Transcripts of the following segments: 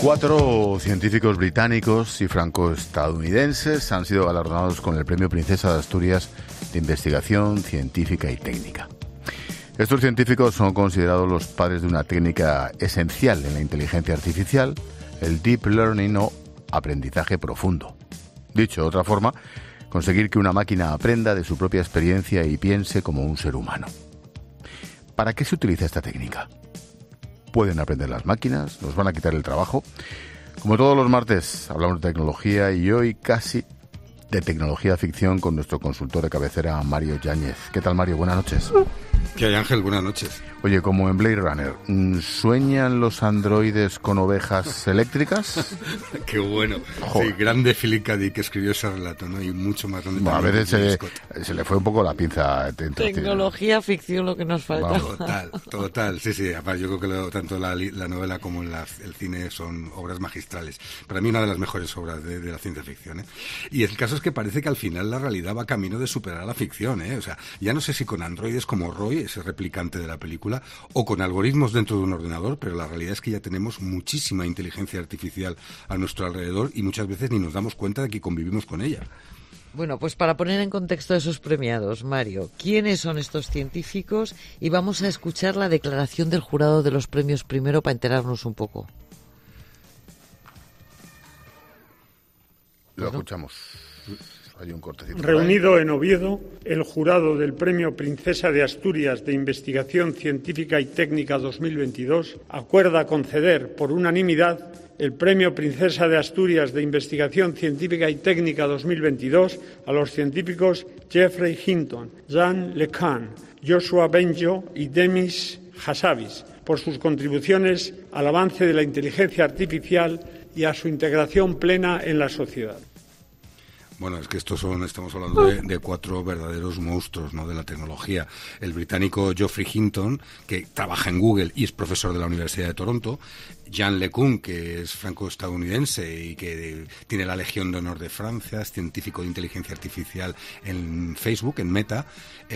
4 científicos británicos y franco-estadounidenses han sido galardonados con el Premio Princesa de Asturias de Investigación Científica y Técnica. Estos científicos son considerados los padres de una técnica esencial en la inteligencia artificial, el Deep Learning o aprendizaje profundo. Dicho de otra forma, conseguir que una máquina aprenda de su propia experiencia y piense como un ser humano. ¿Para qué se utiliza esta técnica? ¿Pueden aprender las máquinas? ¿Nos van a quitar el trabajo? Como todos los martes, hablamos de tecnología y hoy casi de tecnología ficción con nuestro consultor de cabecera, Mario Yáñez. ¿Qué tal, Mario? Buenas noches. ¿Qué hay, Ángel? Buenas noches. Oye, como en Blade Runner, ¿sueñan los androides con ovejas eléctricas? Qué bueno. Joder. Sí, grande Philip K. Dick que escribió ese relato, ¿no? Y mucho más grande. Bueno, a veces se le fue un poco la pinza. Tecnología, ficción, lo que nos falta. Total. Sí. Aparte, yo creo que tanto la novela como el cine son obras magistrales. Para mí, una de las mejores obras de la ciencia ficción, ¿eh? Y el caso es que parece que al final la realidad va camino de superar a la ficción, ¿eh? O sea, ya no sé si con androides como Roy, ese replicante de la película, o con algoritmos dentro de un ordenador, pero la realidad es que ya tenemos muchísima inteligencia artificial a nuestro alrededor y muchas veces ni nos damos cuenta de que convivimos con ella. Bueno, pues para poner en contexto a esos premiados, Mario, ¿quiénes son estos científicos? Y vamos a escuchar la declaración del jurado de los premios primero para enterarnos un poco. Lo escuchamos. Hay un cortecito. Reunido en Oviedo, el jurado del Premio Princesa de Asturias de Investigación Científica y Técnica 2022 acuerda conceder por unanimidad el Premio Princesa de Asturias de Investigación Científica y Técnica 2022 a los científicos Geoffrey Hinton, Jean LeCun, Joshua Bengio y Demis Hassabis por sus contribuciones al avance de la inteligencia artificial y a su integración plena en la sociedad. Bueno, es que estamos hablando de 4 verdaderos monstruos, ¿no?, de la tecnología. El británico Geoffrey Hinton, que trabaja en Google y es profesor de la Universidad de Toronto. Jean LeCun, que es franco-estadounidense y que tiene la Legión de Honor de Francia, es científico de inteligencia artificial en Facebook, en Meta.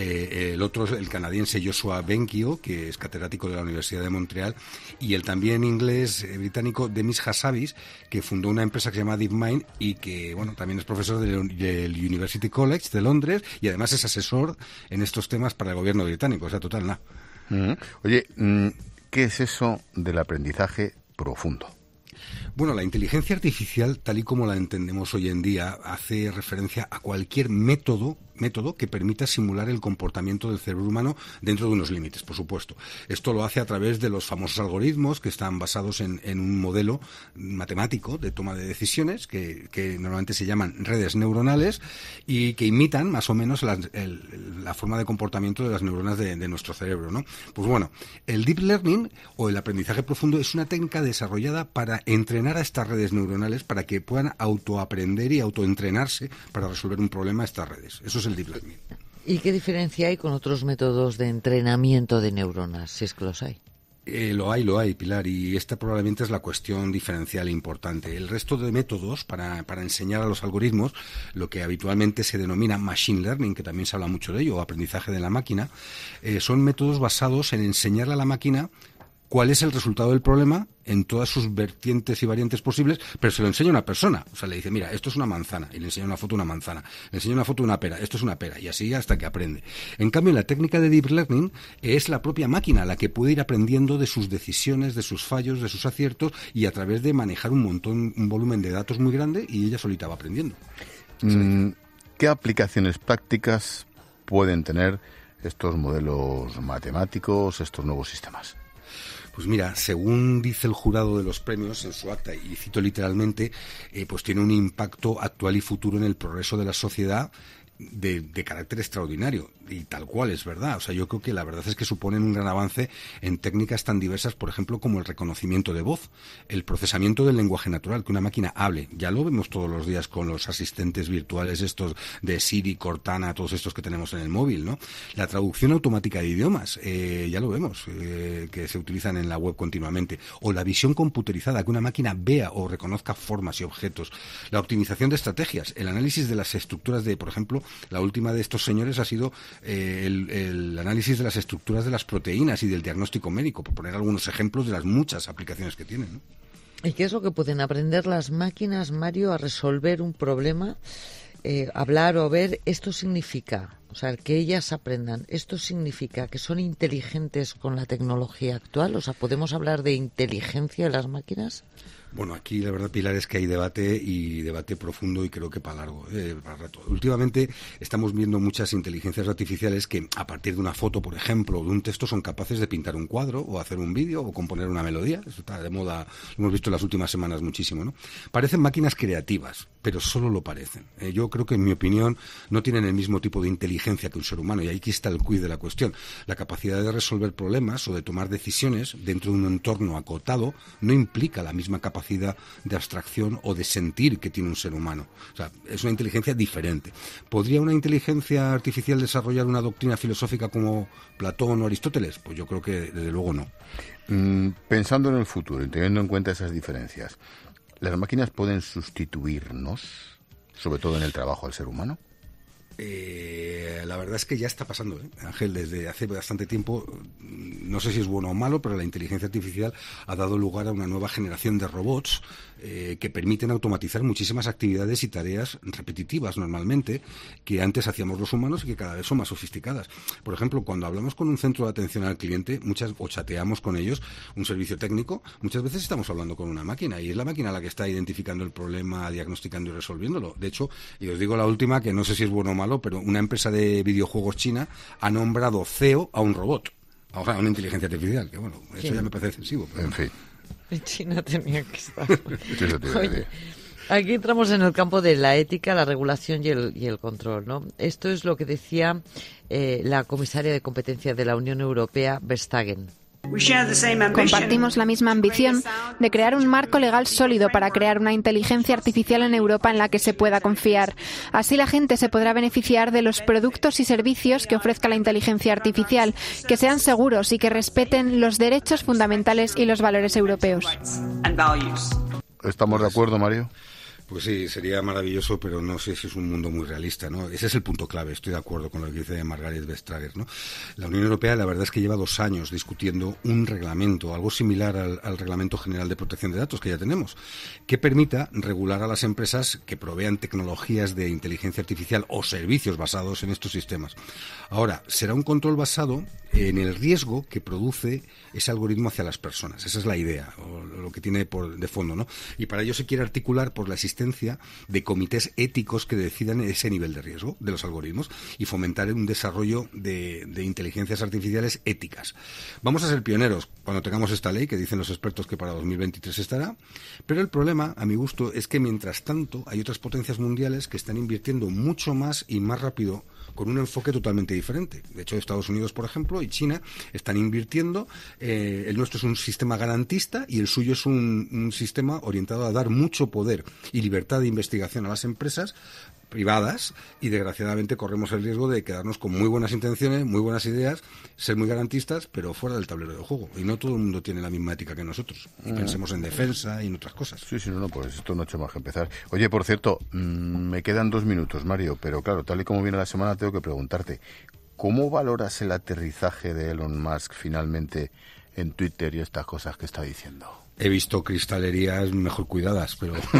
El otro es el canadiense Joshua Bengio, que es catedrático de la Universidad de Montreal. Y el también inglés británico Demis Hassabis, que fundó una empresa que se llama DeepMind y que, bueno, también es profesor del University College de Londres y además es asesor en estos temas para el gobierno británico. O sea, total, nada. Oye, ¿qué es eso del aprendizaje profundo? Bueno, la inteligencia artificial, tal y como la entendemos hoy en día, hace referencia a cualquier método que permita simular el comportamiento del cerebro humano dentro de unos límites, por supuesto. Esto lo hace a través de los famosos algoritmos que están basados en un modelo matemático de toma de decisiones que normalmente se llaman redes neuronales y que imitan más o menos la forma de comportamiento de las neuronas de nuestro cerebro, ¿no? Pues bueno, el Deep Learning o el aprendizaje profundo es una técnica desarrollada para entrenar a estas redes neuronales para que puedan autoaprender y autoentrenarse para resolver un problema a estas redes. Eso es el Deep Learning. ¿Y qué diferencia hay con otros métodos de entrenamiento de neuronas, si es que los hay? Lo hay, Pilar, y esta probablemente es la cuestión diferencial e importante. El resto de métodos para enseñar a los algoritmos, lo que habitualmente se denomina machine learning, que también se habla mucho de ello, o aprendizaje de la máquina, son métodos basados en enseñarle a la máquina cuál es el resultado del problema en todas sus vertientes y variantes posibles, pero se lo enseña a una persona. O sea, le dice, mira, esto es una manzana, y le enseña una foto de una manzana, le enseña una foto de una pera, esto es una pera, y así hasta que aprende. En cambio, la técnica de Deep Learning es la propia máquina la que puede ir aprendiendo de sus decisiones, de sus fallos, de sus aciertos, y a través de manejar un volumen de datos muy grande, y ella solita va aprendiendo. ¿Qué aplicaciones prácticas pueden tener estos modelos matemáticos, estos nuevos sistemas? Pues mira, según dice el jurado de los premios en su acta, y cito literalmente, pues tiene un impacto actual y futuro en el progreso de la sociedad de carácter extraordinario, y tal cual es verdad. O sea, yo creo que la verdad es que suponen un gran avance en técnicas tan diversas, por ejemplo, como el reconocimiento de voz, el procesamiento del lenguaje natural, que una máquina hable. Ya lo vemos todos los días con los asistentes virtuales estos de Siri, Cortana, todos estos que tenemos en el móvil, ¿no? La traducción automática de idiomas, ya lo vemos, que se utilizan en la web continuamente. O la visión computerizada, que una máquina vea o reconozca formas y objetos. La optimización de estrategias, el análisis de las estructuras de, por ejemplo, la última de estos señores ha sido el análisis de las estructuras de las proteínas y del diagnóstico médico, por poner algunos ejemplos de las muchas aplicaciones que tienen, ¿no? ¿Y qué es lo que pueden aprender las máquinas, Mario, a resolver un problema? Hablar o ver, esto significa, o sea, que ellas aprendan, esto significa que son inteligentes con la tecnología actual. O sea, ¿podemos hablar de inteligencia de las máquinas? Bueno, aquí la verdad, Pilar, es que hay debate y debate profundo y creo que para largo, para rato. Últimamente estamos viendo muchas inteligencias artificiales que a partir de una foto, por ejemplo, o de un texto son capaces de pintar un cuadro o hacer un vídeo o componer una melodía. Eso está de moda, lo hemos visto en las últimas semanas muchísimo, ¿no? Parecen máquinas creativas, pero solo lo parecen. Yo creo que, en mi opinión, no tienen el mismo tipo de inteligencia que un ser humano y aquí está el quid de la cuestión. La capacidad de resolver problemas o de tomar decisiones dentro de un entorno acotado no implica la misma capacidad de abstracción o de sentir que tiene un ser humano. O sea, es una inteligencia diferente. ¿Podría una inteligencia artificial desarrollar una doctrina filosófica como Platón o Aristóteles? Pues yo creo que desde luego no. Pensando en el futuro y teniendo en cuenta esas diferencias, ¿las máquinas pueden sustituirnos, sobre todo en el trabajo, al ser humano? La verdad es que ya está pasando, Ángel, desde hace bastante tiempo. No sé si es bueno o malo, pero la inteligencia artificial ha dado lugar a una nueva generación de robots que permiten automatizar muchísimas actividades y tareas repetitivas normalmente que antes hacíamos los humanos y que cada vez son más sofisticadas. Por ejemplo, cuando hablamos con un centro de atención al cliente o chateamos con ellos, un servicio técnico, muchas veces estamos hablando con una máquina y es la máquina la que está identificando el problema, diagnosticando y resolviéndolo. De hecho, y os digo la última, que no sé si es bueno o malo, pero una empresa de videojuegos china ha nombrado CEO a un robot, a una inteligencia artificial, que bueno, eso ya me parece excesivo. Pero... En fin. En China tenía que estar. Oye, aquí entramos en el campo de la ética, la regulación y el control, ¿no? Esto es lo que decía la comisaria de competencia de la Unión Europea, Vestager. Compartimos la misma ambición de crear un marco legal sólido para crear una inteligencia artificial en Europa en la que se pueda confiar. Así la gente se podrá beneficiar de los productos y servicios que ofrezca la inteligencia artificial, que sean seguros y que respeten los derechos fundamentales y los valores europeos. ¿Estamos de acuerdo, Mario? Pues sí, sería maravilloso, pero no sé si es un mundo muy realista, ¿no? Ese es el punto clave, estoy de acuerdo con lo que dice Margaret Vestager, ¿no? La Unión Europea, la verdad es que lleva 2 años discutiendo un reglamento, algo similar al Reglamento General de Protección de Datos que ya tenemos, que permita regular a las empresas que provean tecnologías de inteligencia artificial o servicios basados en estos sistemas. Ahora, será un control basado en el riesgo que produce ese algoritmo hacia las personas. Esa es la idea, o lo que tiene de fondo, ¿no? Y para ello se quiere articular por la existencia de comités éticos que decidan ese nivel de riesgo de los algoritmos y fomentar un desarrollo de inteligencias artificiales éticas. Vamos a ser pioneros cuando tengamos esta ley, que dicen los expertos que para 2023 estará, pero el problema, a mi gusto, es que mientras tanto hay otras potencias mundiales que están invirtiendo mucho más y más rápido con un enfoque totalmente diferente. De hecho, Estados Unidos, por ejemplo, y China están invirtiendo. El nuestro es un sistema garantista y el suyo es un sistema orientado a dar mucho poder y libertad de investigación a las empresas privadas y desgraciadamente corremos el riesgo de quedarnos con muy buenas intenciones, muy buenas ideas, ser muy garantistas, pero fuera del tablero de juego. Y no todo el mundo tiene la misma ética que nosotros. Y pensemos en defensa y en otras cosas. Sí, no, pues esto no ha hecho más que empezar. Oye, por cierto, me quedan 2 minutos, Mario, pero claro, tal y como viene la semana tengo que preguntarte, ¿cómo valoras el aterrizaje de Elon Musk finalmente en Twitter y estas cosas que está diciendo? He visto cristalerías mejor cuidadas,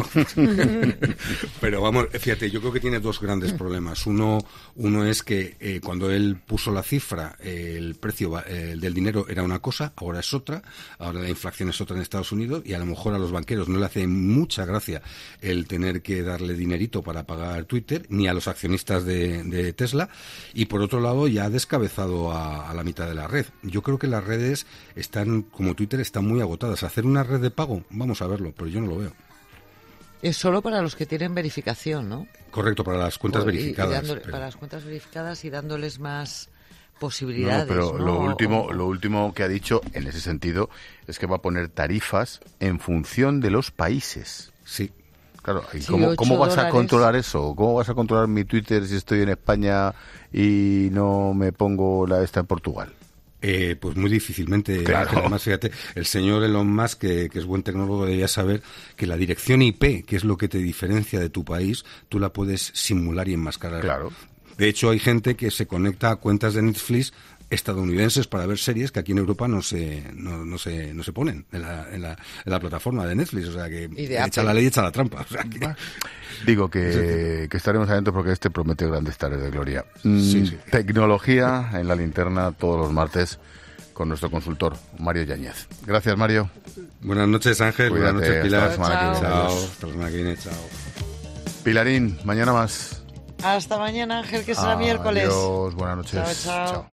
pero vamos, fíjate, yo creo que tiene 2 grandes problemas. Uno es que cuando él puso la cifra, el precio del dinero era una cosa, ahora es otra, ahora la inflación es otra en Estados Unidos y a lo mejor a los banqueros no le hace mucha gracia el tener que darle dinerito para pagar Twitter, ni a los accionistas de Tesla, y por otro lado ya ha descabezado a la mitad de la red. Yo creo que las redes están, como Twitter, están muy agotadas. Hacer una red de pago, vamos a verlo, pero yo no lo veo. Es solo para los que tienen verificación, ¿no? Correcto, para las cuentas verificadas. Para las cuentas verificadas y dándoles más posibilidades. No, pero ¿no? lo último que ha dicho en ese sentido es que va a poner tarifas en función de los países. Sí. Claro, ¿y sí, cómo vas a controlar eso? ¿Cómo vas a controlar mi Twitter si estoy en España y no me pongo esta en Portugal? Pues muy difícilmente. Claro. Además, fíjate, el señor Elon Musk, que es buen tecnólogo, debería saber que la dirección IP, que es lo que te diferencia de tu país, tú la puedes simular y enmascarar. Claro. De hecho, hay gente que se conecta a cuentas de Netflix estadounidenses para ver series que aquí en Europa no se ponen en la plataforma de Netflix, o sea que echa la ley, echa la trampa, o sea que... Digo que estaremos atentos porque este promete grandes tardes de gloria. Sí. Tecnología en la linterna todos los martes con nuestro consultor Mario Yáñez. Gracias, Mario. Buenas noches, Ángel. Cuídate, buenas noches, Pilar. Hasta la semana que viene. Hasta la semana que viene. Chao. Pilarín, mañana más. Hasta mañana, Ángel, que será miércoles. Adiós, buenas noches. Chao. Chao.